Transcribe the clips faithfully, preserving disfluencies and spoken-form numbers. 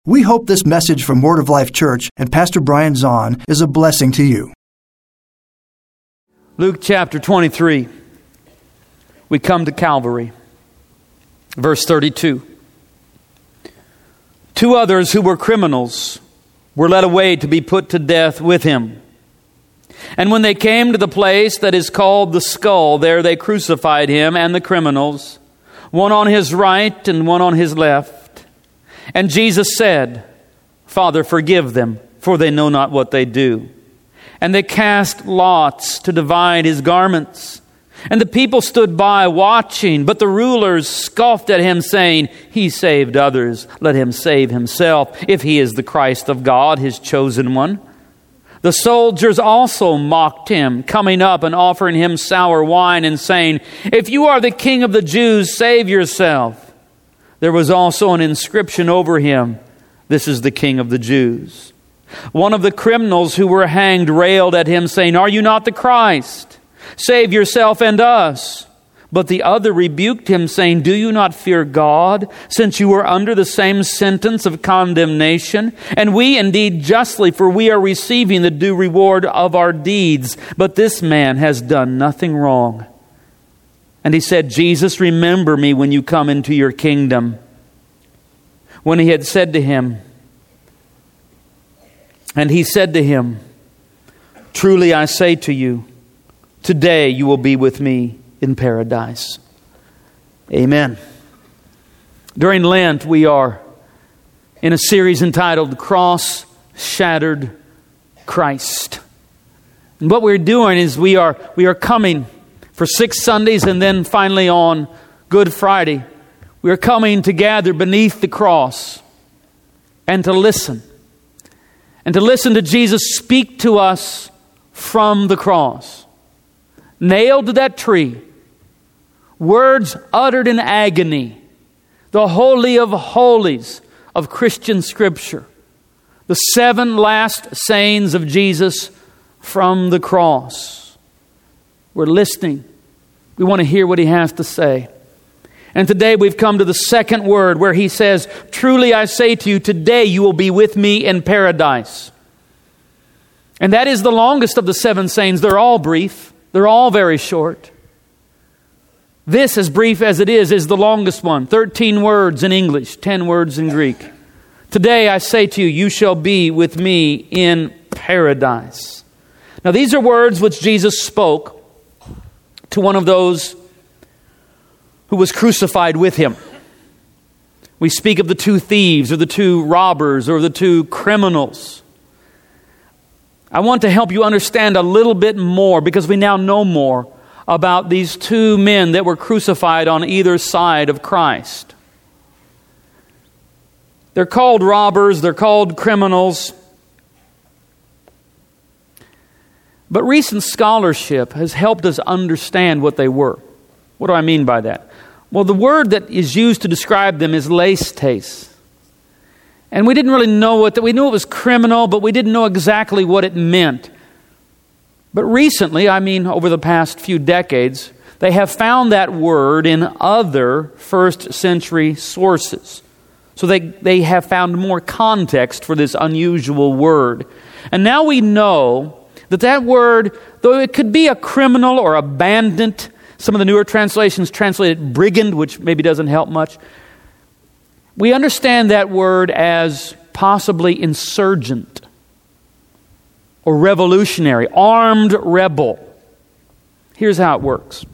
We hope this message from Word of Life Church and Pastor Brian Zahn is a blessing to you. Luke chapter twenty-three. We come to Calvary. Verse thirty-two. Two others who were criminals were led away to be put to death with him. And when they came to the place that is called the Skull, there they crucified him and the criminals, one on his right and one on his left. And Jesus said, Father, forgive them, for they know not what they do. And they cast lots to divide his garments. And the people stood by watching, but the rulers scoffed at him, saying, He saved others, let him save himself, if he is the Christ of God, his chosen one. The soldiers also mocked him, coming up and offering him sour wine and saying, If you are the King of the Jews, save yourself. There was also an inscription over him, This is the King of the Jews. One of the criminals who were hanged railed at him, saying, Are you not the Christ? Save yourself and us. But the other rebuked him, saying, Do you not fear God, since you are under the same sentence of condemnation? And we indeed justly, for we are receiving the due reward of our deeds. But this man has done nothing wrong. And he said, Jesus, remember me when you come into your kingdom. When he had said to him, and he said to him, Truly I say to you, today you will be with me in paradise. Amen. During Lent, we are in a series entitled Cross Shattered Christ. And what we're doing is we are we are coming for six Sundays, and then finally on Good Friday, we are coming to gather beneath the cross and to listen. And to listen to Jesus speak to us from the cross. Nailed to that tree. Words uttered in agony. The holy of holies of Christian Scripture. The seven last sayings of Jesus from the cross. We're listening. We want to hear what He has to say. And today we've come to the second word where He says, Truly I say to you, today you will be with me in paradise. And that is the longest of the seven sayings. They're all brief. They're all very short. This, as brief as it is, is the longest one. Thirteen words in English, ten words in Greek. Today I say to you, you shall be with me in paradise. Now these are words which Jesus spoke to one of those who was crucified with Him. We speak of the two thieves or the two robbers or the two criminals. I want to help you understand a little bit more because we now know more about these two men that were crucified on either side of Christ. They're called robbers, they're called criminals. But recent scholarship has helped us understand what they were. What do I mean by that? Well, the word that is used to describe them is leistes. And we didn't really know what that. We knew it was criminal, but we didn't know exactly what it meant. But recently, I mean over the past few decades, they have found that word in other first century sources. So they, they have found more context for this unusual word. And now we know that that word, though it could be a criminal or a bandit, some of the newer translations translate it brigand, which maybe doesn't help much. We understand that word as possibly insurgent or revolutionary, armed rebel. Here's how it works.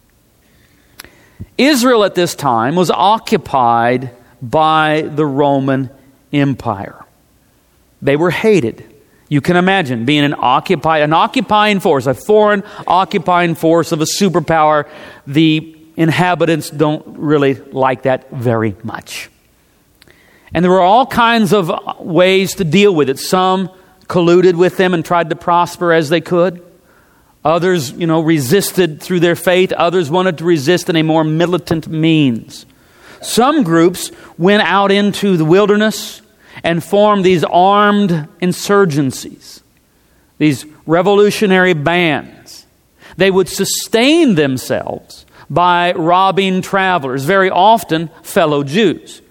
Israel at this time was occupied by the Roman Empire. They were hated. You can imagine being an occupied, an occupying force, a foreign occupying force of a superpower. The inhabitants don't really like that very much. And there were all kinds of ways to deal with it. Some colluded with them and tried to prosper as they could. Others, you know, resisted through their faith. Others wanted to resist in a more militant means. Some groups went out into the wilderness and formed these armed insurgencies, these revolutionary bands. They would sustain themselves by robbing travelers, very often fellow Jews.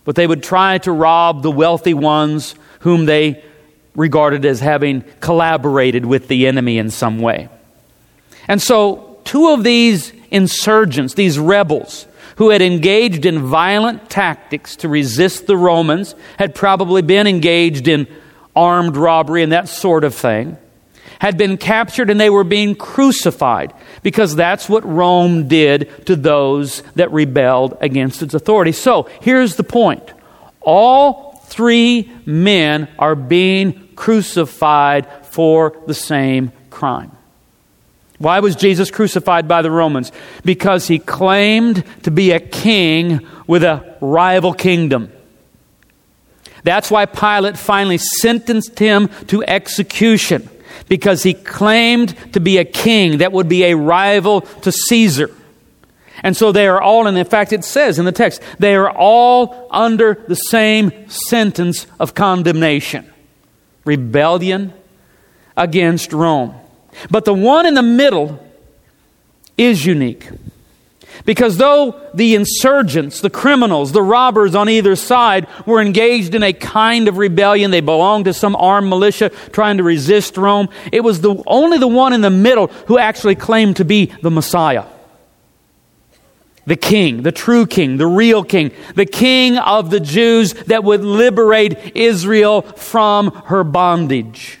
but they would try to rob the wealthy ones whom they regarded as having collaborated with the enemy in some way. And so two of these insurgents, these rebels, who had engaged in violent tactics to resist the Romans, had probably been engaged in armed robbery and that sort of thing, had been captured and they were being crucified, because that's what Rome did to those that rebelled against its authority. So here's the point. All three men are being crucified for the same crime. Why was Jesus crucified by the Romans? Because he claimed to be a king with a rival kingdom. That's why Pilate finally sentenced him to execution, because he claimed to be a king that would be a rival to Caesar. And so they are all, and in fact it says in the text, they are all under the same sentence of condemnation. Rebellion against Rome. But the one in the middle is unique. Because though the insurgents, the criminals, the robbers on either side were engaged in a kind of rebellion, they belonged to some armed militia trying to resist Rome, it was the only the one in the middle who actually claimed to be the Messiah. The king, the true king, the real king, the king of the Jews that would liberate Israel from her bondage.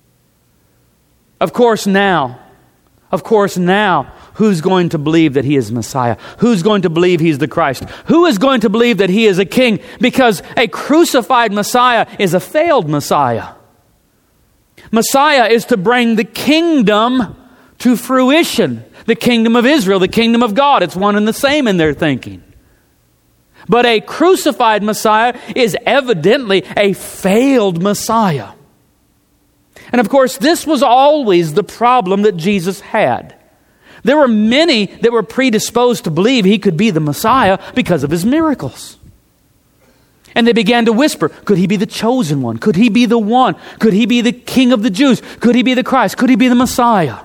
Of course now, of course now, who's going to believe that he is Messiah? Who's going to believe he's the Christ? Who is going to believe that he is a king? Because a crucified Messiah is a failed Messiah. Messiah is to bring the kingdom to fruition. The kingdom of Israel, the kingdom of God. It's one and the same in their thinking. But a crucified Messiah is evidently a failed Messiah. And of course, this was always the problem that Jesus had. There were many that were predisposed to believe he could be the Messiah because of his miracles. And they began to whisper, could he be the chosen one? Could he be the one? Could he be the King of the Jews? Could he be the Christ? Could he be the Messiah?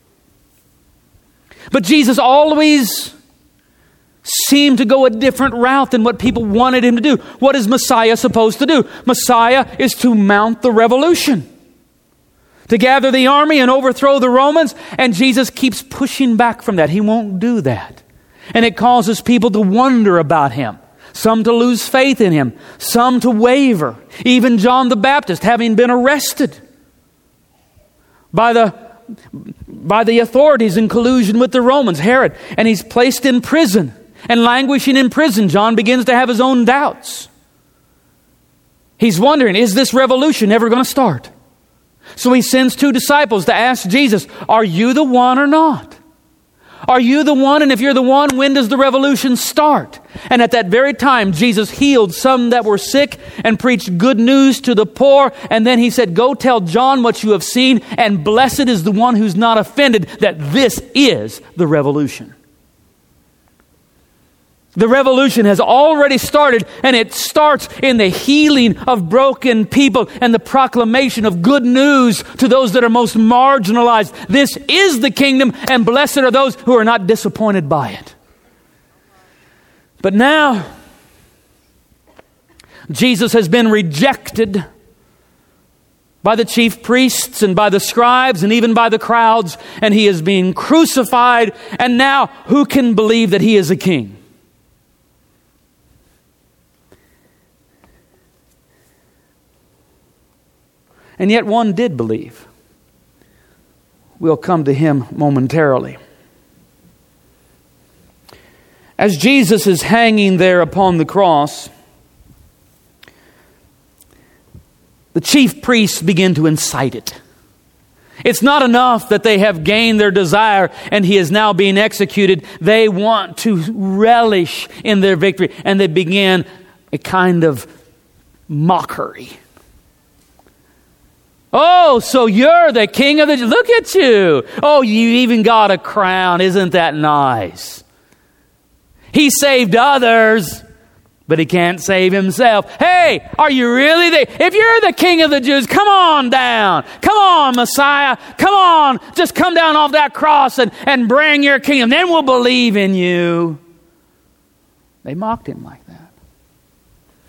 But Jesus always seemed to go a different route than what people wanted him to do. What is Messiah supposed to do? Messiah is to mount the revolution, to gather the army and overthrow the Romans. And Jesus keeps pushing back from that. He won't do that. And it causes people to wonder about him. Some to lose faith in him. Some to waver. Even John the Baptist, having been arrested by the by the authorities in collusion with the Romans, Herod, and he's placed in prison. And languishing in prison, John begins to have his own doubts. He's wondering, is this revolution ever going to start? So he sends two disciples to ask Jesus, are you the one or not? Are you the one? And if you're the one, when does the revolution start? And at that very time, Jesus healed some that were sick and preached good news to the poor. And then he said, go tell John what you have seen, and blessed is the one who's not offended, that this is the revolution. The revolution has already started, and it starts in the healing of broken people and the proclamation of good news to those that are most marginalized. This is the kingdom, and blessed are those who are not disappointed by it. But now, Jesus has been rejected by the chief priests and by the scribes and even by the crowds, and he is being crucified, and now who can believe that he is a king? And yet one did believe. We'll come to him momentarily. As Jesus is hanging there upon the cross, the chief priests begin to incite it. It's not enough that they have gained their desire and he is now being executed. They want to relish in their victory, and they begin a kind of mockery. Oh, so you're the king of the... Look at you. Oh, you even got a crown. Isn't that nice? He saved others, but he can't save himself. Hey, are you really the... If you're the king of the Jews, come on down. Come on, Messiah. Come on. Just come down off that cross and, and bring your kingdom. Then we'll believe in you. They mocked him like that.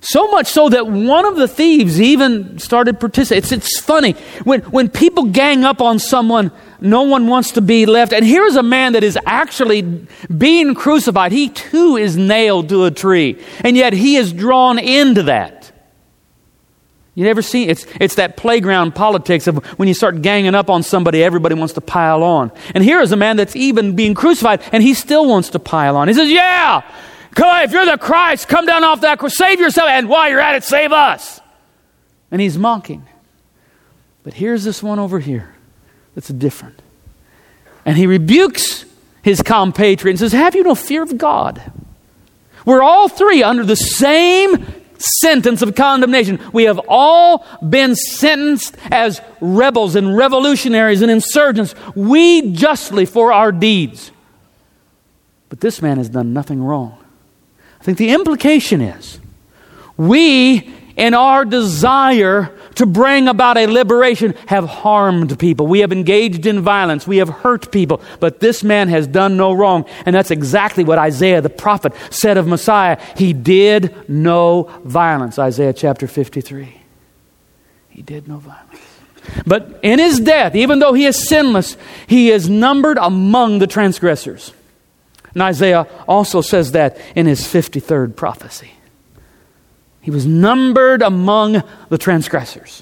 So much so that one of the thieves even started participating. It's, it's funny. When, when people gang up on someone, no one wants to be left. And here's a man that is actually being crucified. He too is nailed to a tree. And yet he is drawn into that. You never see, it's, it's that playground politics of when you start ganging up on somebody, everybody wants to pile on. And here is a man that's even being crucified, and he still wants to pile on. He says, yeah, come on, if you're the Christ, come down off that cross, save yourself, and while you're at it, save us. And he's mocking. But here's this one over here that's different. And he rebukes his compatriot and says, have you no fear of God? We're all three under the same sentence of condemnation. We have all been sentenced as rebels and revolutionaries and insurgents. We justly for our deeds. But this man has done nothing wrong. I think the implication is we, in our desire to bring about a liberation, have harmed people. We have engaged in violence. We have hurt people. But this man has done no wrong. And that's exactly what Isaiah the prophet said of Messiah. He did no violence. Isaiah chapter fifty-three. He did no violence. But in his death, even though he is sinless, he is numbered among the transgressors. And Isaiah also says that in his fifty-third prophecy. He was numbered among the transgressors.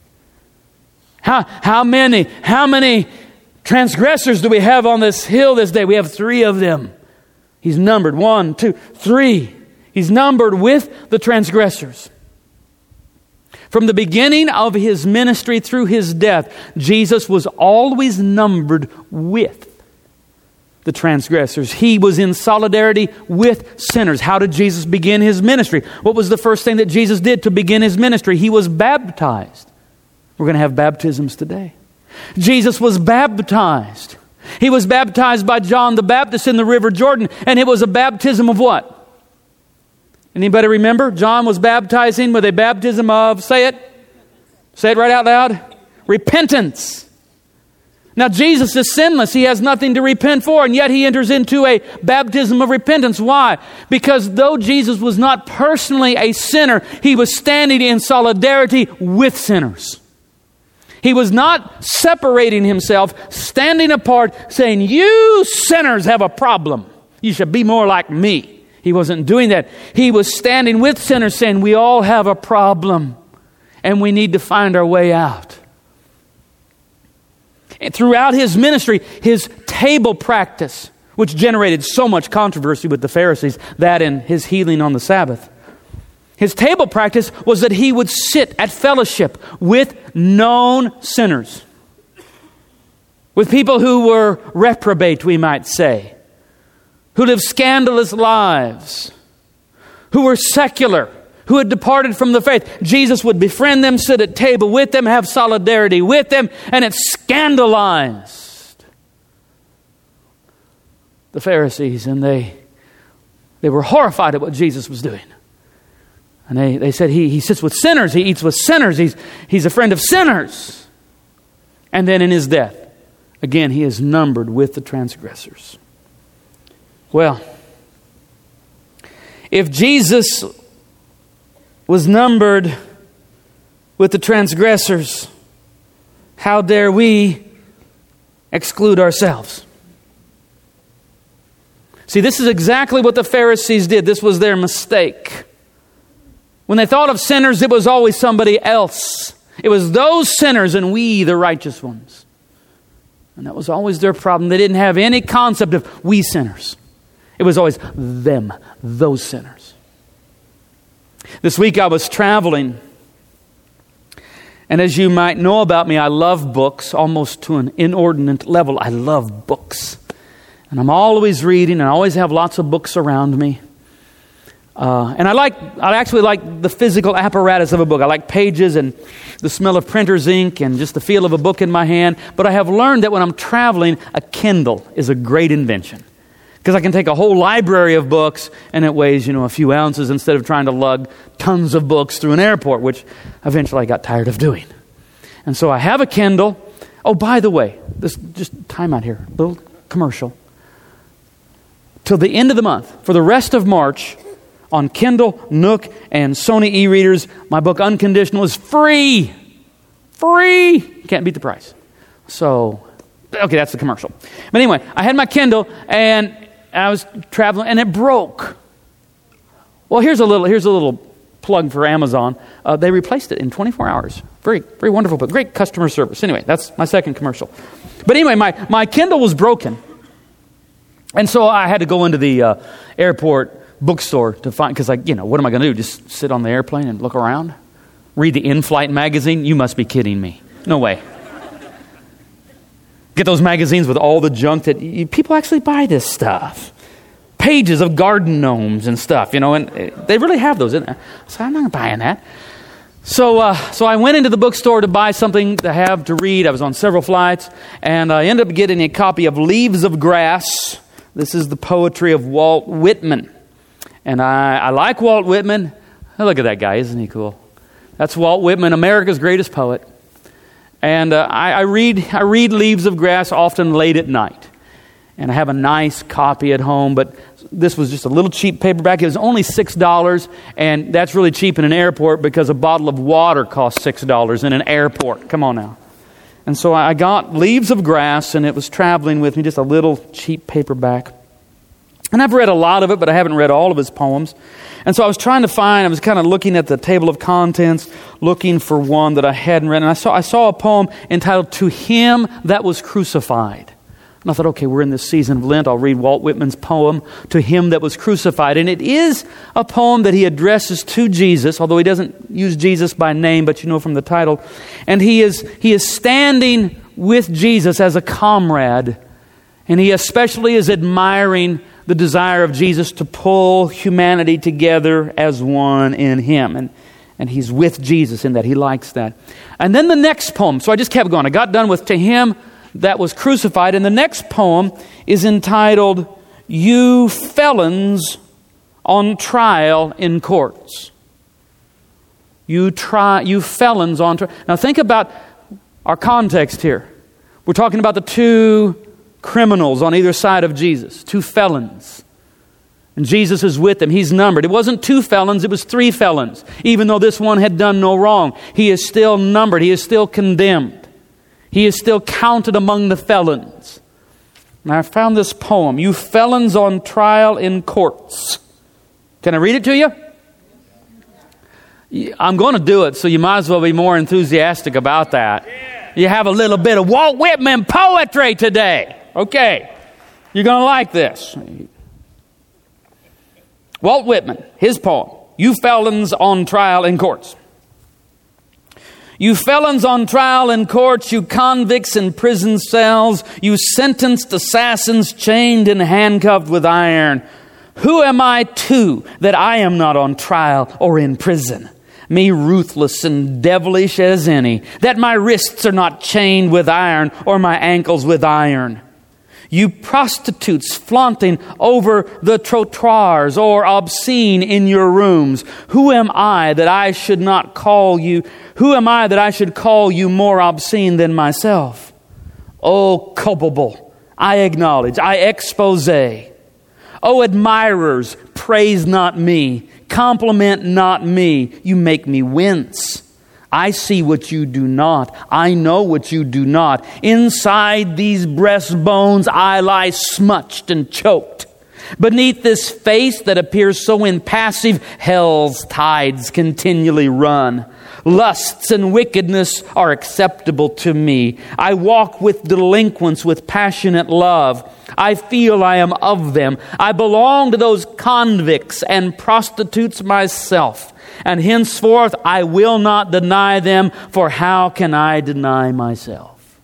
How, how many, how many transgressors do we have on this hill this day? We have three of them. He's numbered. One, two, three. He's numbered with the transgressors. From the beginning of his ministry through his death, Jesus was always numbered with the transgressors. He was in solidarity with sinners. How did Jesus begin his ministry? What was the first thing that Jesus did to begin his ministry? He was baptized. We're going to have baptisms today. Jesus was baptized. He was baptized by John the Baptist in the River Jordan, and it was a baptism of what? Anybody remember? John was baptizing with a baptism of, say it, say it right out loud, repentance. Now, Jesus is sinless. He has nothing to repent for, and yet he enters into a baptism of repentance. Why? Because though Jesus was not personally a sinner, he was standing in solidarity with sinners. He was not separating himself, standing apart, saying, you sinners have a problem. You should be more like me. He wasn't doing that. He was standing with sinners, saying, we all have a problem, and we need to find our way out. And throughout his ministry, his table practice, which generated so much controversy with the Pharisees, that and his healing on the Sabbath. His table practice was that he would sit at fellowship with known sinners, with people who were reprobate, we might say, who lived scandalous lives, who were secular, who had departed from the faith. Jesus would befriend them, sit at table with them, have solidarity with them, and it scandalized the Pharisees, and they they were horrified at what Jesus was doing. And they, they said, he, he sits with sinners, he eats with sinners, he's, he's a friend of sinners. And then in his death, again, he is numbered with the transgressors. Well, if Jesus was numbered with the transgressors, how dare we exclude ourselves? See, this is exactly what the Pharisees did. This was their mistake. When they thought of sinners, it was always somebody else. It was those sinners and we, the righteous ones. And that was always their problem. They didn't have any concept of we sinners. It was always them, those sinners. This week I was traveling, and as you might know about me, I love books almost to an inordinate level. I love books. And I'm always reading, and I always have lots of books around me. Uh, and I like, I actually like the physical apparatus of a book. I like pages and the smell of printer's ink and just the feel of a book in my hand. But I have learned that when I'm traveling, a Kindle is a great invention. Because I can take a whole library of books and it weighs, you know, a few ounces instead of trying to lug tons of books through an airport, which eventually I got tired of doing. And so I have a Kindle. Oh, by the way, this just time out here, little commercial. Till the end of the month, for the rest of March, on Kindle, Nook, and Sony e-readers. My book, Unconditional, is free. Free! Can't beat the price. So, okay, that's the commercial. But anyway, I had my Kindle, and I was traveling, and it broke. Well, here's a little here's a little plug for Amazon. Uh, they replaced it in twenty-four hours. Very, very wonderful, but great customer service. Anyway, that's my second commercial. But anyway, my, my Kindle was broken. And so I had to go into the uh, airport bookstore to find, because, like, you know, what am I going to do? Just sit on the airplane and look around? Read the in-flight magazine? You must be kidding me. No way. Get those magazines with all the junk that you, people actually buy this stuff. Pages of garden gnomes and stuff, you know, and they really have those in there. So I'm not buying that. So uh, so I went into the bookstore to buy something to have to read. I was on several flights, and I ended up getting a copy of Leaves of Grass. This is the poetry of Walt Whitman. And I, I like Walt Whitman. Oh, look at that guy, isn't he cool? That's Walt Whitman, America's greatest poet. And uh, I, I read I read Leaves of Grass often late at night. And I have a nice copy at home, but this was just a little cheap paperback. It was only six dollars, and that's really cheap in an airport because a bottle of water costs six dollars in an airport. Come on now. And so I got Leaves of Grass, and it was traveling with me, just a little cheap paperback. And I've read a lot of it, but I haven't read all of his poems. And so I was trying to find, I was kind of looking at the table of contents, looking for one that I hadn't read. And I saw I saw a poem entitled To Him That Was Crucified. And I thought, okay, we're in this season of Lent. I'll read Walt Whitman's poem, To Him That Was Crucified. And it is a poem that he addresses to Jesus, although he doesn't use Jesus by name, but you know from the title. And he is he is standing with Jesus as a comrade. And he especially is admiring the desire of Jesus to pull humanity together as one in him. And, and he's with Jesus in that. He likes that. And then the next poem. So I just kept going. I got done with To Him That Was Crucified. And the next poem is entitled, You Felons on Trial in Courts. You try, you felons on trial. Now think about our context here. We're talking about the two criminals on either side of Jesus, two felons. And Jesus is with them. He's numbered. It wasn't two felons, it was three felons. Even though this one had done no wrong, he is still numbered. He is still condemned. He is still counted among the felons. And I found this poem, You Felons on Trial in Courts. Can I read it to you? I'm going to do it, so you might as well be more enthusiastic about that. You have a little bit of Walt Whitman poetry today. Okay, you're going to like this. Walt Whitman, his poem, You Felons on Trial in Courts. You felons on trial in courts, you convicts in prison cells, you sentenced assassins chained and handcuffed with iron. Who am I too that I am not on trial or in prison? Me ruthless and devilish as any, that my wrists are not chained with iron or my ankles with iron. You prostitutes flaunting over the trottoirs or obscene in your rooms. Who am I that I should not call you? Who am I that I should call you more obscene than myself? Oh, culpable, I acknowledge, I expose. Oh, admirers, praise not me. Compliment not me. You make me wince. I see what you do not. I know what you do not. Inside these breastbones I lie smutched and choked. Beneath this face that appears so impassive, hell's tides continually run. Lusts and wickedness are acceptable to me. I walk with delinquents with passionate love. I feel I am of them. I belong to those convicts and prostitutes myself. And henceforth I will not deny them, for how can I deny myself?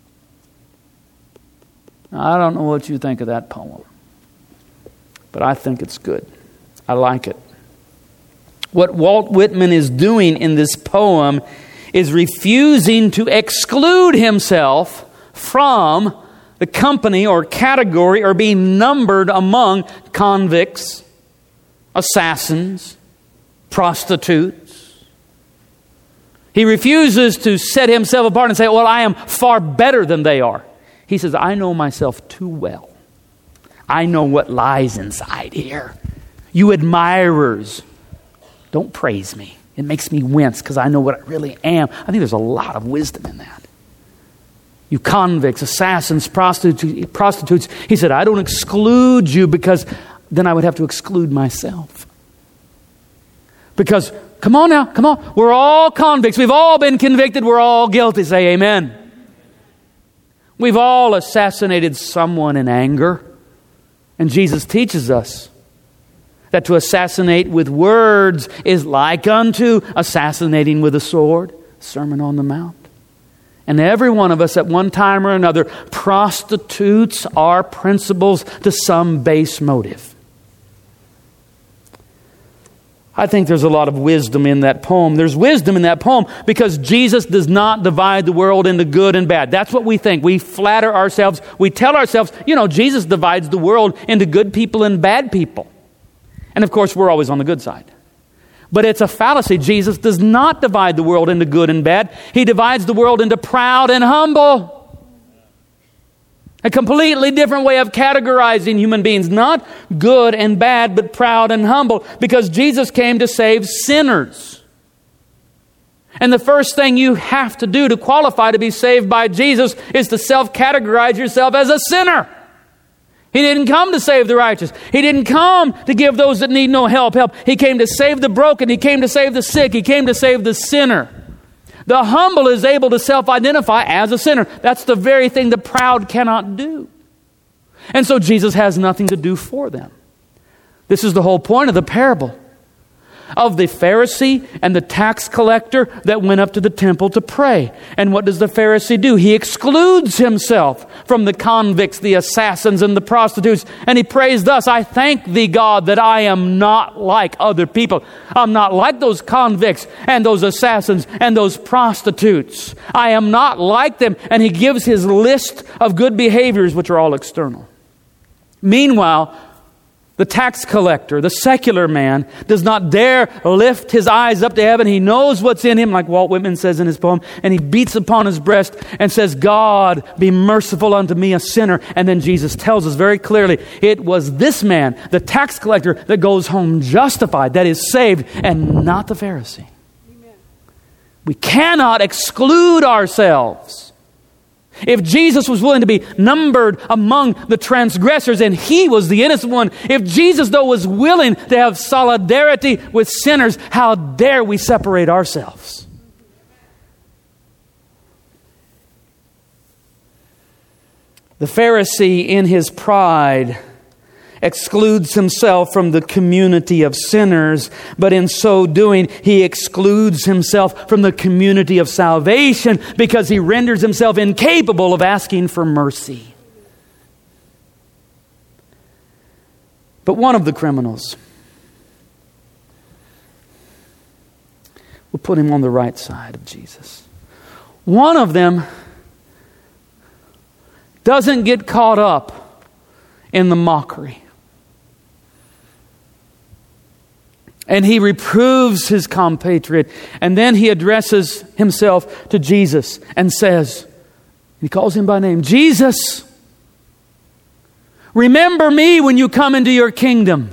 Now, I don't know what you think of that poem, but I think it's good. I like it. What Walt Whitman is doing in this poem is refusing to exclude himself from the company or category or being numbered among convicts, assassins, prostitutes. He refuses to set himself apart and say, well, I am far better than they are. He says, I know myself too well. I know what lies inside here. You admirers, don't praise me. It makes me wince because I know what I really am. I think there's a lot of wisdom in that. You convicts, assassins, prostitutes, prostitutes. He said, I don't exclude you because then I would have to exclude myself. Because, come on now, come on. We're all convicts. We've all been convicted. We're all guilty. Say amen. We've all assassinated someone in anger. And Jesus teaches us that to assassinate with words is like unto assassinating with a sword. Sermon on the Mount. And every one of us at one time or another prostitutes our principles to some base motive. I think there's a lot of wisdom in that poem. There's wisdom in that poem because Jesus does not divide the world into good and bad. That's what we think. We flatter ourselves. We tell ourselves, you know, Jesus divides the world into good people and bad people. And of course, we're always on the good side. But it's a fallacy. Jesus does not divide the world into good and bad. He divides the world into proud and humble. A completely different way of categorizing human beings. Not good and bad, but proud and humble. Because Jesus came to save sinners. And the first thing you have to do to qualify to be saved by Jesus is to self-categorize yourself as a sinner. He didn't come to save the righteous. He didn't come to give those that need no help help. He came to save the broken. He came to save the sick. He came to save the sinner. The humble is able to self-identify as a sinner. That's the very thing the proud cannot do. And so Jesus has nothing to do for them. This is the whole point of the parable of the Pharisee and the tax collector that went up to the temple to pray. And what does the Pharisee do? He excludes himself from the convicts, the assassins, and the prostitutes. And he prays thus, I thank thee, God, that I am not like other people. I'm not like those convicts and those assassins and those prostitutes. I am not like them. And he gives his list of good behaviors, which are all external. Meanwhile, the tax collector, the secular man, does not dare lift his eyes up to heaven. He knows what's in him, like Walt Whitman says in his poem, and he beats upon his breast and says, God, be merciful unto me, a sinner. And then Jesus tells us very clearly, it was this man, the tax collector, that goes home justified, that is saved, and not the Pharisee. Amen. We cannot exclude ourselves. If Jesus was willing to be numbered among the transgressors and he was the innocent one, if Jesus, though, was willing to have solidarity with sinners, how dare we separate ourselves? The Pharisee, in his pride, excludes himself from the community of sinners, but in so doing, he excludes himself from the community of salvation because he renders himself incapable of asking for mercy. But one of the criminals, we'll put him on the right side of Jesus. One of them doesn't get caught up in the mockery. And he reproves his compatriot. And then he addresses himself to Jesus and says, he calls him by name, Jesus, remember me when you come into your kingdom.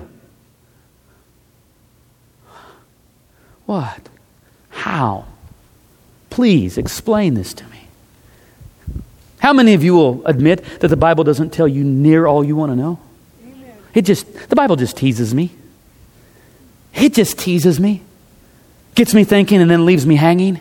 What? How? Please explain this to me. How many of you will admit that the Bible doesn't tell you near all you want to know? Amen. It just, the Bible just teases me. It just teases me, gets me thinking, and then leaves me hanging.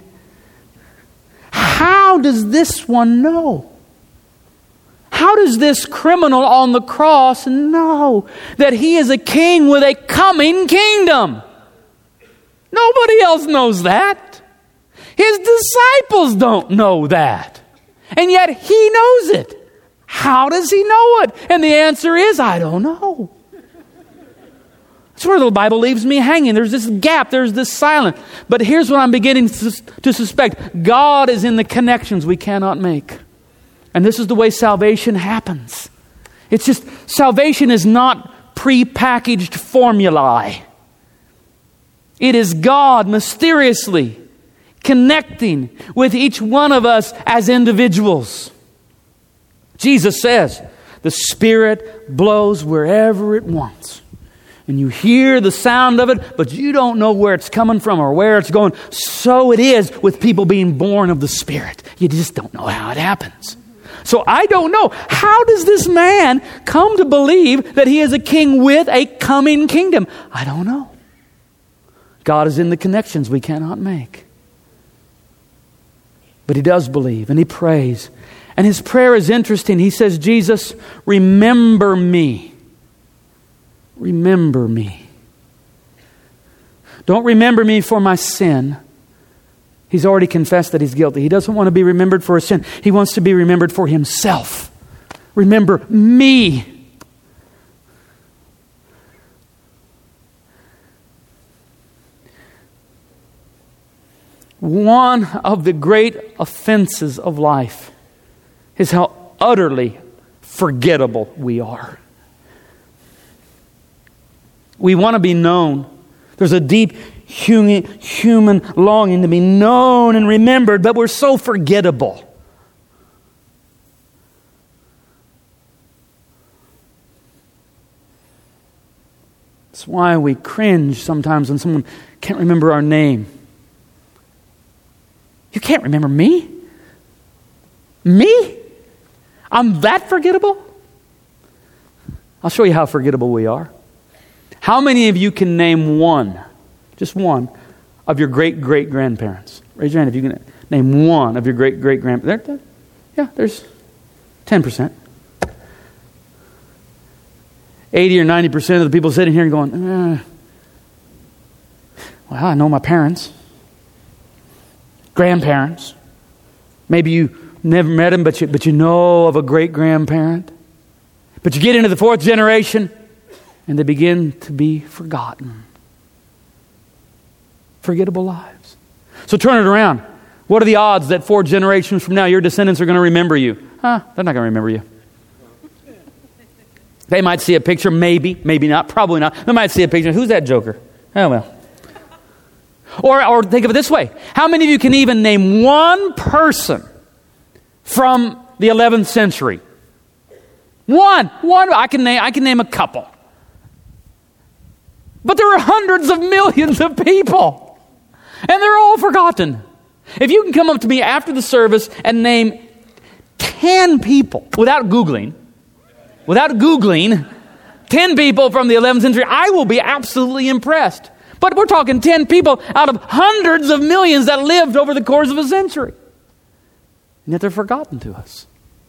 How does this one know? How does this criminal on the cross know that he is a king with a coming kingdom? Nobody else knows that. His disciples don't know that. And yet he knows it. How does he know it? And the answer is, I don't know. That's where the Bible leaves me hanging. There's this gap. There's this silence. But here's what I'm beginning to, to suspect. God is in the connections we cannot make. And this is the way salvation happens. It's just, salvation is not pre-packaged formulae. It is God mysteriously connecting with each one of us as individuals. Jesus says, the Spirit blows wherever it wants. And you hear the sound of it, but you don't know where it's coming from or where it's going. So it is with people being born of the Spirit. You just don't know how it happens. So I don't know. How does this man come to believe that he is a king with a coming kingdom? I don't know. God is in the connections we cannot make. But he does believe, and he prays. And his prayer is interesting. He says, Jesus, remember me. Remember me. Don't remember me for my sin. He's already confessed that he's guilty. He doesn't want to be remembered for his sin. He wants to be remembered for himself. Remember me. One of the great offenses of life is how utterly forgettable we are. We want to be known. There's a deep human longing to be known and remembered, but we're so forgettable. That's why we cringe sometimes when someone can't remember our name. You can't remember me? Me? I'm that forgettable? I'll show you how forgettable we are. How many of you can name one, just one, of your great-great-grandparents? Raise your hand if you can name one of your great-great-grandparents. There, there, yeah, there's ten percent. eighty or ninety percent of the people sitting here going, eh, well, I know my parents, grandparents. Maybe you never met them, but you, but you know of a great-grandparent. But you get into the fourth generation, and they begin to be forgotten. Forgettable lives. So turn it around. What are the odds that four generations from now your descendants are going to remember you? Huh, they're not going to remember you. They might see a picture, maybe, maybe not, probably not. They might see a picture. Who's that joker? Oh, well. Or, or think of it this way. How many of you can even name one person from the eleventh century? One. One. I can name, I can name a couple. But there are hundreds of millions of people. And they're all forgotten. If you can come up to me after the service and name ten people without Googling, without Googling, ten people from the eleventh century, I will be absolutely impressed. But we're talking ten people out of hundreds of millions that lived over the course of a century. And yet they're forgotten to us.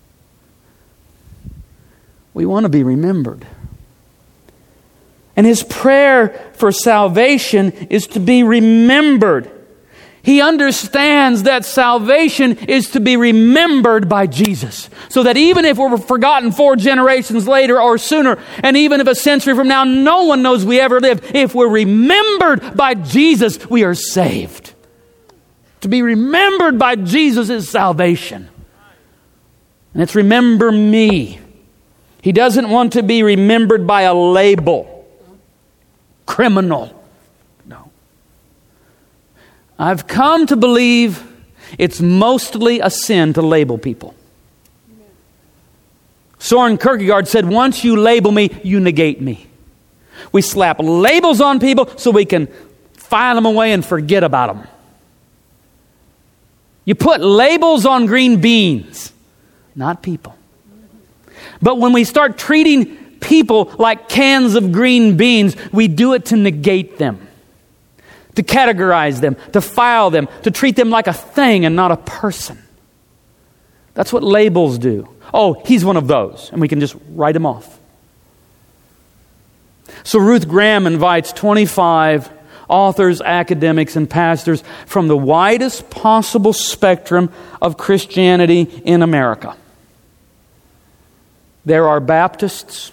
We want to be remembered. And his prayer for salvation is to be remembered. He understands that salvation is to be remembered by Jesus. So that even if we're forgotten four generations later or sooner, and even if a century from now, no one knows we ever lived, if we're remembered by Jesus, we are saved. To be remembered by Jesus is salvation. And it's remember me. He doesn't want to be remembered by a label. Criminal. No. I've come to believe it's mostly a sin to label people. Soren Kierkegaard said, once you label me, you negate me. We slap labels on people so we can file them away and forget about them. You put labels on green beans, not people. But when we start treating people like cans of green beans, we do it to negate them, to categorize them, to file them, to treat them like a thing and not a person. That's what labels do. Oh, he's one of those, and we can just write him off. So Ruth Graham invites twenty-five authors, academics, and pastors from the widest possible spectrum of Christianity in America. There are Baptists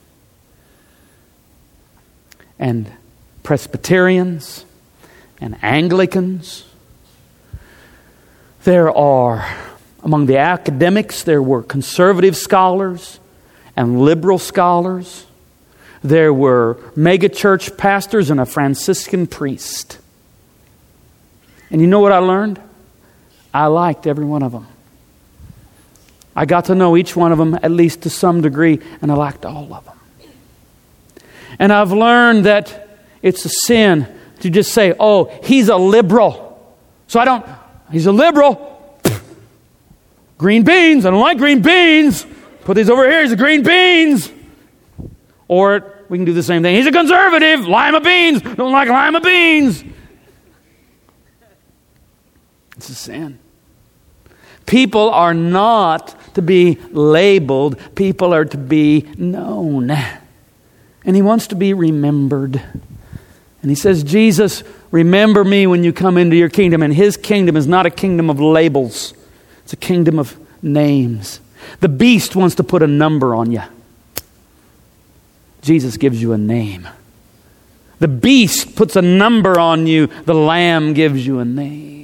and Presbyterians and Anglicans. There are, among the academics, there were conservative scholars and liberal scholars. There were megachurch pastors and a Franciscan priest. And you know what I learned? I liked every one of them. I got to know each one of them, at least to some degree, and I liked all of them. And I've learned that it's a sin to just say, oh, he's a liberal. So I don't, he's a liberal. Green beans, I don't like green beans. Put these over here, he's a green beans. Or we can do the same thing. He's a conservative, lima beans, don't like lima beans. It's a sin. People are not to be labeled. People are to be known. And he wants to be remembered. And he says, Jesus, remember me when you come into your kingdom. And his kingdom is not a kingdom of labels. It's a kingdom of names. The beast wants to put a number on you. Jesus gives you a name. The beast puts a number on you. The Lamb gives you a name.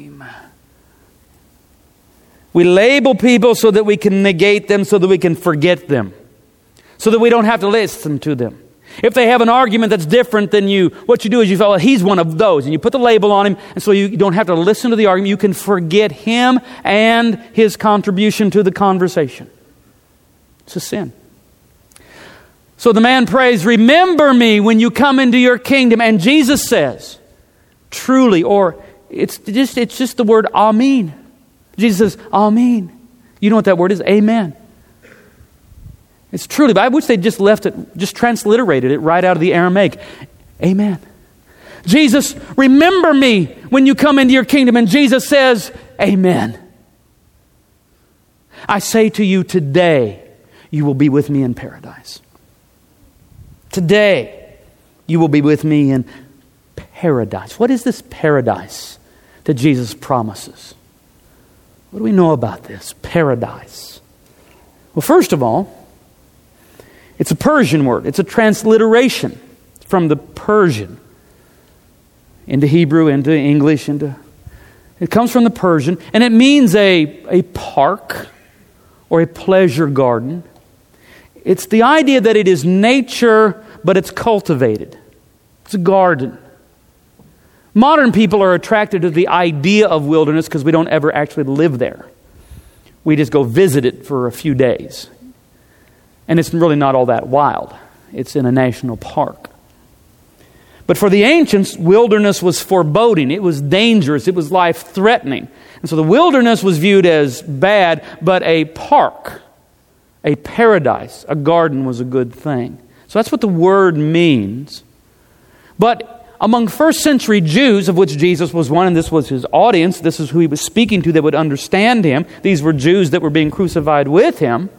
We label people so that we can negate them, so that we can forget them, so that we don't have to listen to them. If they have an argument that's different than you, what you do is you feel, well, he's one of those, and you put the label on him, and so you don't have to listen to the argument. You can forget him and his contribution to the conversation. It's a sin. So the man prays, remember me when you come into your kingdom. And Jesus says, truly, or it's just it's just the word Amen. Jesus says, Amen. You know what that word is? Amen. It's truly, but I wish they just left it, just transliterated it right out of the Aramaic. Amen. Jesus, remember me when you come into your kingdom. And Jesus says, Amen. I say to you today, you will be with me in paradise. Today, you will be with me in paradise. What is this paradise that Jesus promises? What do we know about this? Paradise. Well, first of all, it's a Persian word. It's a transliteration from the Persian into Hebrew, into English, into... It comes from the Persian, and it means a, a park or a pleasure garden. It's the idea that it is nature, but it's cultivated. It's a garden. Modern people are attracted to the idea of wilderness because we don't ever actually live there. We just go visit it for a few days. And it's really not all that wild. It's in a national park. But for the ancients, wilderness was foreboding. It was dangerous. It was life-threatening. And so the wilderness was viewed as bad, but a park, a paradise, a garden was a good thing. So that's what the word means. But among first century Jews, of which Jesus was one, and this was his audience, this is who he was speaking to that would understand him. These were Jews that were being crucified with him.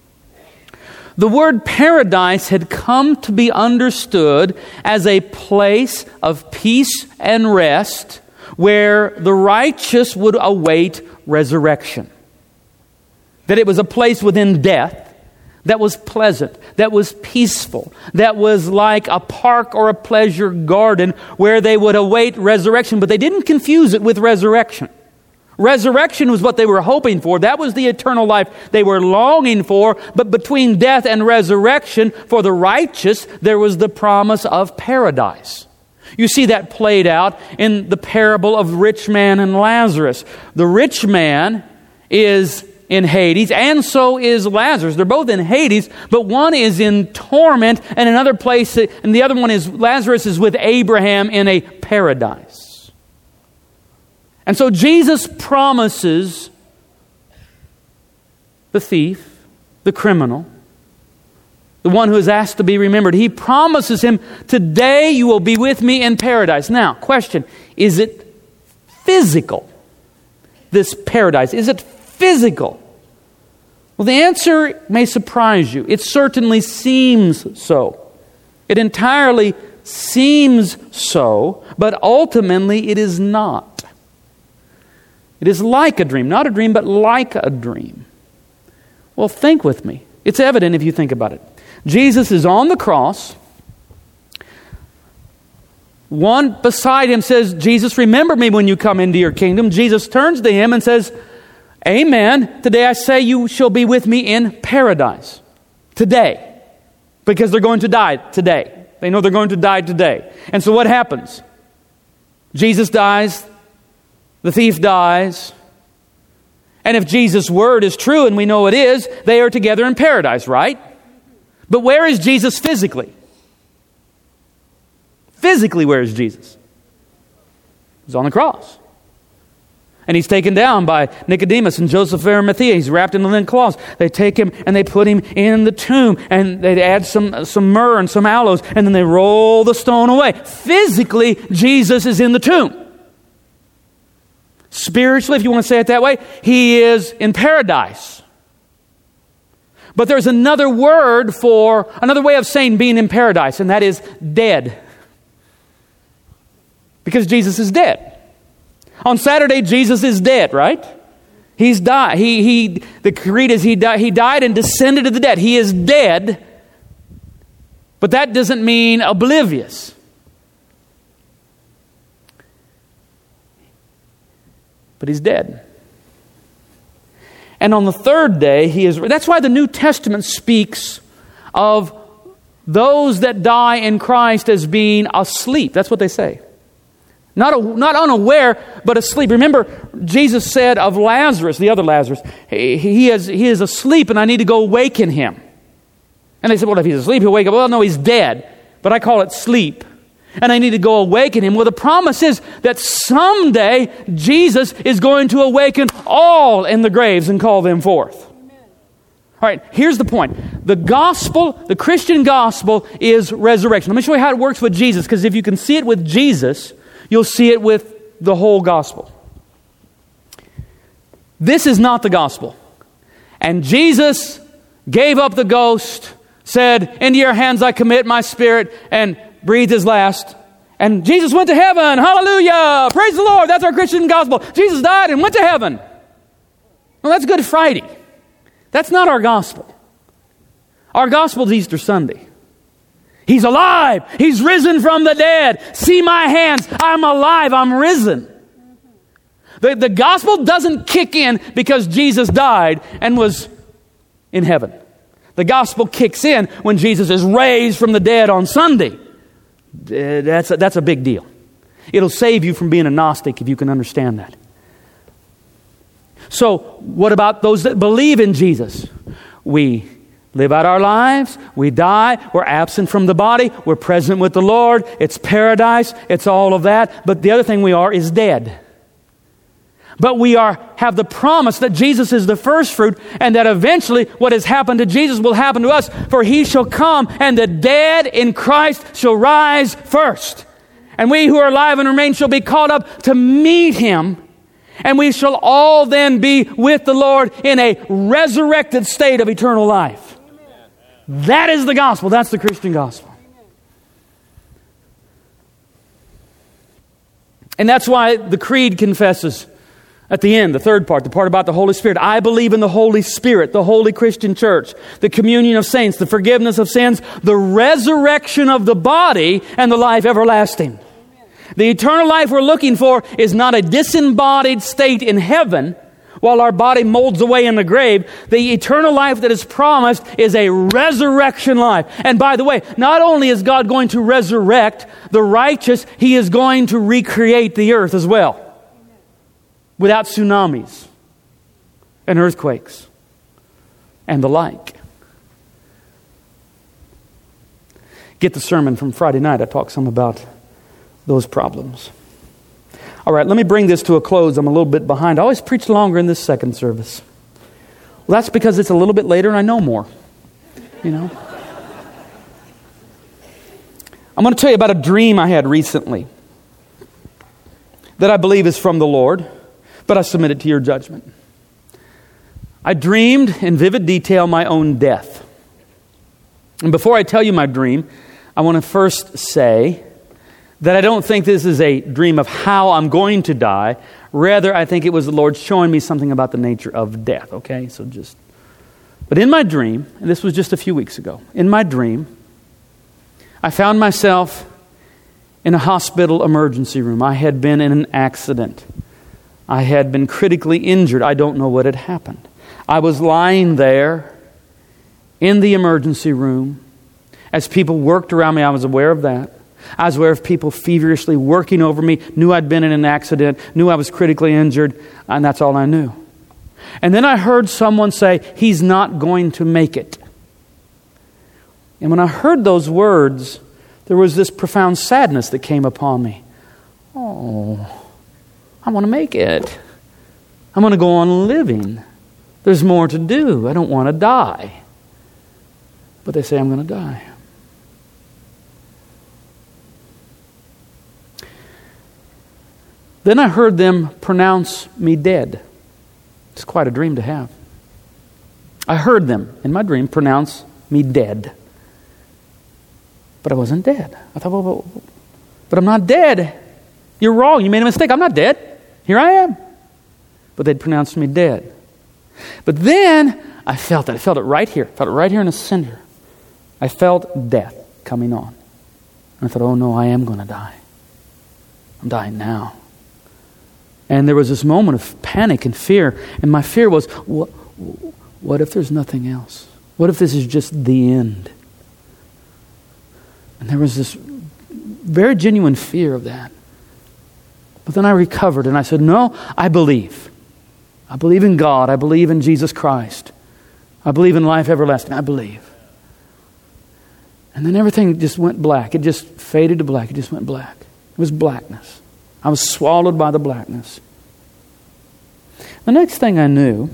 The word paradise had come to be understood as a place of peace and rest where the righteous would await resurrection. That it was a place within death that was pleasant, that was peaceful, that was like a park or a pleasure garden where they would await resurrection. But they didn't confuse it with resurrection. Resurrection was what they were hoping for. That was the eternal life they were longing for. But between death and resurrection, for the righteous, there was the promise of paradise. You see that played out in the parable of the rich man and Lazarus. The rich man is in Hades, and so is Lazarus. They're both in Hades, but one is in torment, and another place, and the other one is, Lazarus is with Abraham in a paradise. And so Jesus promises the thief, the criminal, the one who is asked to be remembered, he promises him, today you will be with me in paradise. Now, question, is it physical, this paradise? Is it physical? Well, the answer may surprise you. It certainly seems so. It entirely seems so, but ultimately it is not. It is like a dream. Not a dream, but like a dream. Well, think with me. It's evident if you think about it. Jesus is on the cross. One beside him says, Jesus, remember me when you come into your kingdom. Jesus turns to him and says, Amen. Today I say you shall be with me in paradise. Today. Because they're going to die today. They know they're going to die today. And so what happens? Jesus dies. The thief dies. And if Jesus' word is true, and we know it is, they are together in paradise, right? But where is Jesus physically? physically, where is Jesus? He's on the cross. And he's taken down by Nicodemus and Joseph of Arimathea. He's wrapped in linen cloths. They take him and they put him in the tomb. And they add some, some myrrh and some aloes. And then they roll the stone away. Physically, Jesus is in the tomb. Spiritually, if you want to say it that way, he is in paradise. But there's another word for, another way of saying being in paradise, and that is dead. Because Jesus is dead. On Saturday, Jesus is dead, right? He's died. He, he, the creed is he died, he died and descended to the dead. He is dead, but that doesn't mean oblivious. But he's dead. And on the third day, he is... That's why the New Testament speaks of those that die in Christ as being asleep. That's what they say. Not, a, not unaware, but asleep. Remember, Jesus said of Lazarus, the other Lazarus, he, he, is, he is asleep and I need to go awaken him. And they said, well, if he's asleep, he'll wake up. Well, no, he's dead. But I call it sleep. And I need to go awaken him. Well, the promise is that someday Jesus is going to awaken all in the graves and call them forth. Amen. All right, here's the point. The gospel, the Christian gospel is resurrection. Let me show you how it works with Jesus, because if you can see it with Jesus, you'll see it with the whole gospel. This is not the gospel. And Jesus gave up the ghost, said, into your hands I commit my spirit, and breathed his last. And Jesus went to heaven. Hallelujah! Praise the Lord. That's our Christian gospel. Jesus died and went to heaven. Well, that's Good Friday. That's not our gospel. Our gospel is Easter Sunday. He's alive. He's risen from the dead. See my hands. I'm alive. I'm risen. The, the gospel doesn't kick in because Jesus died and was in heaven. The gospel kicks in when Jesus is raised from the dead on Sunday. Uh, that's a, that's a big deal. It'll save you from being a Gnostic if you can understand that. So, what about those that believe in Jesus? We live out our lives, we die, we're absent from the body, we're present with the Lord, it's paradise, it's all of that. But the other thing we are is dead. But we are have the promise that Jesus is the first fruit, and that eventually what has happened to Jesus will happen to us. For he shall come, and the dead in Christ shall rise first. And we who are alive and remain shall be caught up to meet him. And we shall all then be with the Lord in a resurrected state of eternal life. Amen. That is the gospel. That's the Christian gospel. Amen. And that's why the creed confesses at the end, the third part, the part about the Holy Spirit. I believe in the Holy Spirit, the Holy Christian Church, the communion of saints, the forgiveness of sins, the resurrection of the body, and the life everlasting. Amen. The eternal life we're looking for is not a disembodied state in heaven while our body molds away in the grave. The eternal life that is promised is a resurrection life. And by the way, not only is God going to resurrect the righteous, He is going to recreate the earth as well. Without tsunamis and earthquakes and the like. Get the sermon from Friday night. I talked some about those problems. All right, let me bring this to a close. I'm a little bit behind. I always preach longer in this second service. Well, that's because it's a little bit later and I know more. You know? I'm going to tell you about a dream I had recently that I believe is from the Lord. But I submit it to your judgment. I dreamed in vivid detail my own death. And before I tell you my dream, I want to first say that I don't think this is a dream of how I'm going to die. Rather, I think it was the Lord showing me something about the nature of death. Okay, so just... But in my dream, and this was just a few weeks ago, in my dream, I found myself in a hospital emergency room. I had been in an accident. I had been critically injured. I don't know what had happened. I was lying there in the emergency room as people worked around me. I was aware of that. I was aware of people feverishly working over me, knew I'd been in an accident, knew I was critically injured, and that's all I knew. And then I heard someone say, "He's not going to make it." And when I heard those words, there was this profound sadness that came upon me. Oh, I want to make it. I'm going to go on living. There's more to do. I don't want to die. But they say I'm going to die. Then I heard them pronounce me dead. It's quite a dream to have. I heard them in my dream pronounce me dead. But I wasn't dead. I thought, well, well, but I'm not dead. You're wrong. You made a mistake. I'm not dead. Here I am. But they'd pronounced me dead. But then I felt it. I felt it right here. I felt it right here in the center. I felt death coming on. And I thought, oh no, I am going to die. I'm dying now. And there was this moment of panic and fear. And my fear was, what, what if there's nothing else? What if this is just the end? And there was this very genuine fear of that. But then I recovered and I said, no, I believe. I believe in God. I believe in Jesus Christ. I believe in life everlasting. I believe. And then everything just went black. It just faded to black. It just went black. It was blackness. I was swallowed by the blackness. The next thing I knew,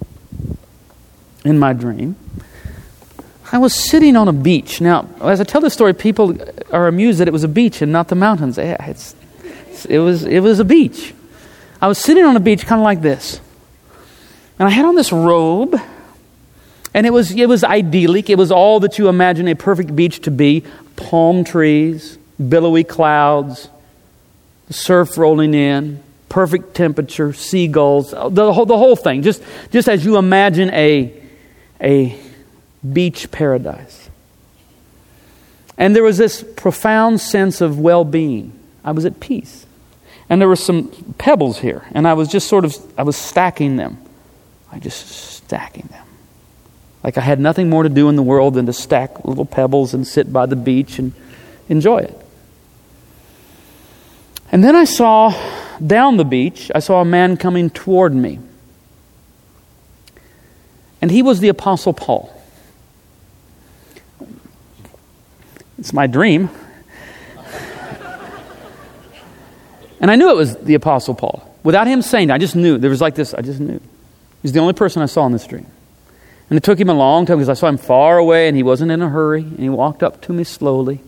in my dream, I was sitting on a beach. Now, as I tell this story, people are amused that it was a beach and not the mountains. Yeah, it's, it was, it was a beach. I was sitting on a beach kind of like this. And I had on this robe. And it was, it was idyllic. It was all that you imagine a perfect beach to be. Palm trees, billowy clouds, the surf rolling in, perfect temperature, seagulls, the whole, the whole thing. Just, just as you imagine a, a beach paradise. And there was this profound sense of well-being. I was at peace. And there were some pebbles here. And I was just sort of, I was stacking them. I just stacking them. Like I had nothing more to do in the world than to stack little pebbles and sit by the beach and enjoy it. And then I saw down the beach, I saw a man coming toward me. And he was the Apostle Paul. It's my dream. And I knew it was the Apostle Paul. Without him saying it, I just knew. There was like this, I just knew. He's the only person I saw in this dream. And it took him a long time because I saw him far away and he wasn't in a hurry. And he walked up to me slowly.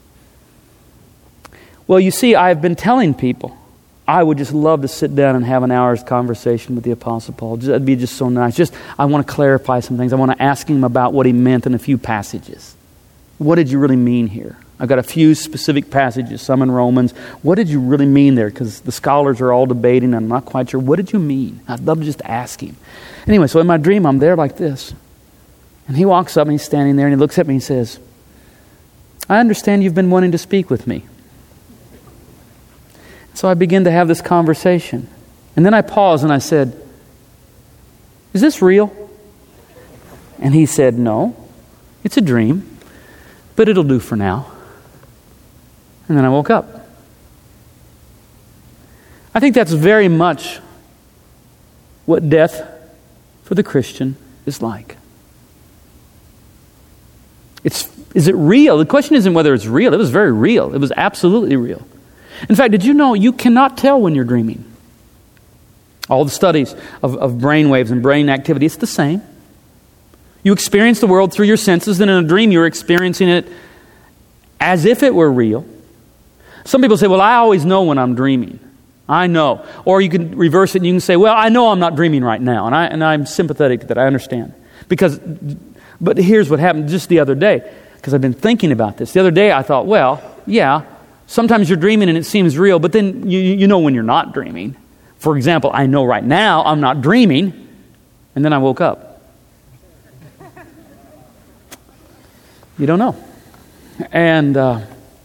Well, you see, I've been telling people I would just love to sit down and have an hour's conversation with the Apostle Paul. That'd be just so nice. Just, I want to clarify some things. I want to ask him about what he meant in a few passages. What did you really mean here? I've got a few specific passages, some in Romans. What did you really mean there? Because the scholars are all debating. I'm not quite sure. What did you mean? I'd love to just ask him. Anyway, so in my dream, I'm there like this. And he walks up and he's standing there and he looks at me and he says, I understand you've been wanting to speak with me. So I begin to have this conversation. And then I paused and I said, is this real? And he said, no, it's a dream, but it'll do for now. And then I woke up. I think that's very much what death for the Christian is like. It's, is it real? The question isn't whether it's real. It was very real. It was absolutely real. In fact, did you know you cannot tell when you're dreaming? All the studies of, of brain waves and brain activity, it's the same. You experience the world through your senses, and in a dream you're experiencing it as if it were real. Some people say, well, I always know when I'm dreaming. I know. Or you can reverse it and you can say, well, I know I'm not dreaming right now. And, I, and I'm sympathetic to that. I understand. Because, but here's what happened just the other day. Because I've been thinking about this. The other day I thought, well, yeah, sometimes you're dreaming and it seems real, but then you, you know when you're not dreaming. For example, I know right now I'm not dreaming, and then I woke up. You don't know. And uh,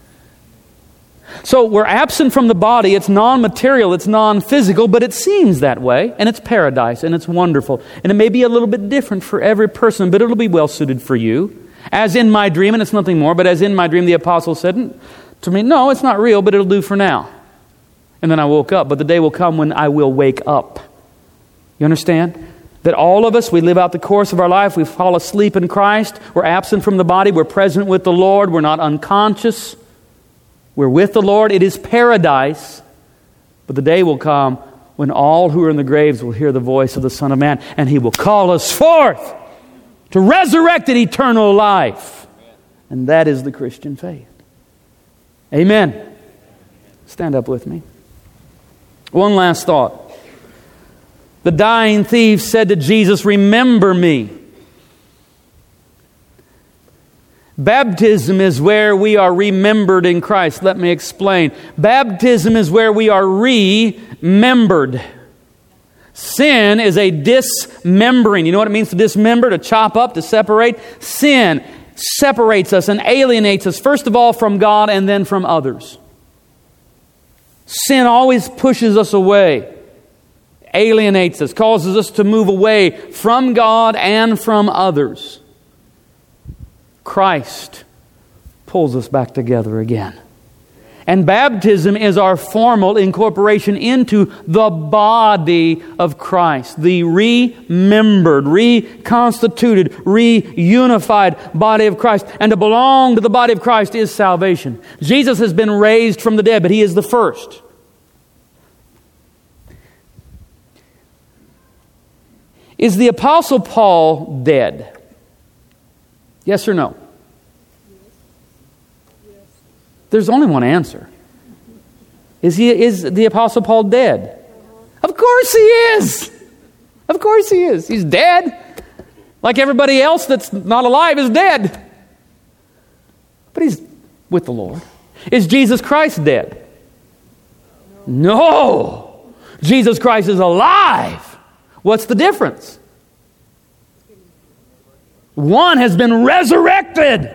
so we're absent from the body. It's non-material, it's non-physical, but it seems that way, and it's paradise, and it's wonderful. And it may be a little bit different for every person, but it'll be well suited for you. As in my dream, and it's nothing more, but as in my dream, the apostle said to me, no, it's not real, but it'll do for now. And then I woke up. But the day will come when I will wake up. You understand? That all of us, we live out the course of our life. We fall asleep in Christ. We're absent from the body. We're present with the Lord. We're not unconscious. We're with the Lord. It is paradise. But the day will come when all who are in the graves will hear the voice of the Son of Man, and He will call us forth to resurrected eternal life. And that is the Christian faith. Amen. Stand up with me. One last thought. The dying thief said to Jesus, "Remember me." Baptism is where we are remembered in Christ. Let me explain. Baptism is where we are remembered. Sin is a dismembering. You know what it means to dismember? To chop up, to separate. Sin separates us and alienates us, first of all, from God and then from others. Sin always pushes us away, alienates us, causes us to move away from God and from others. Christ pulls us back together again. And baptism is our formal incorporation into the body of Christ, the remembered, reconstituted, reunified body of Christ. And to belong to the body of Christ is salvation. Jesus has been raised from the dead, but He is the first. Is the Apostle Paul dead? Yes or no? There's only one answer. Is he? Is the Apostle Paul dead? Of course he is. Of course he is. He's dead. Like everybody else that's not alive is dead. But he's with the Lord. Is Jesus Christ dead? No. Jesus Christ is alive. What's the difference? One has been resurrected.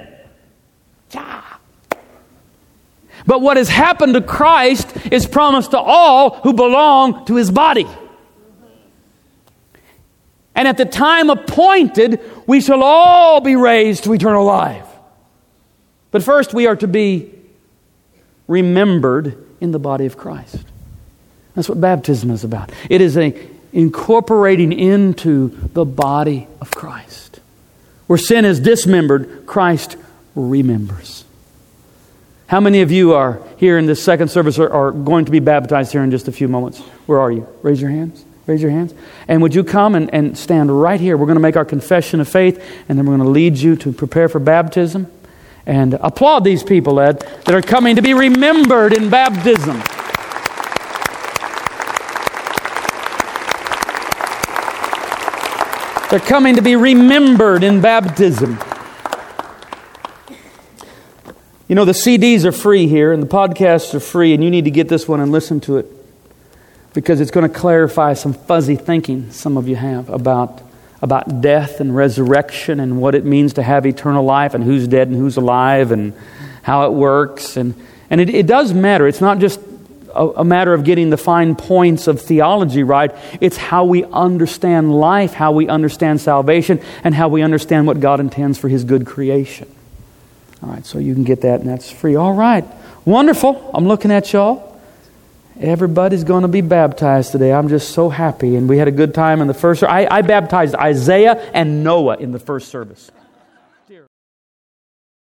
But what has happened to Christ is promised to all who belong to His body. And at the time appointed, we shall all be raised to eternal life. But first we are to be remembered in the body of Christ. That's what baptism is about. It is a incorporating into the body of Christ. Where sin is dismembered, Christ remembers. How many of you are here in this second service are, are going to be baptized here in just a few moments? Where are you? Raise your hands. Raise your hands. And would you come and, and stand right here? We're going to make our confession of faith, and then we're going to lead you to prepare for baptism. And applaud these people, Ed, that are coming to be remembered in baptism. They're coming to be remembered in baptism. You know, the C Ds are free here and the podcasts are free, and you need to get this one and listen to it because it's going to clarify some fuzzy thinking some of you have about, about death and resurrection and what it means to have eternal life and who's dead and who's alive and how it works. And, and it, it does matter. It's not just a, a matter of getting the fine points of theology right. It's how we understand life, how we understand salvation, and how we understand what God intends for His good creation. All right, so you can get that, and that's free. All right, wonderful. I'm looking at y'all. Everybody's going to be baptized today. I'm just so happy, and we had a good time in the first. I, I baptized Isaiah and Noah in the first service.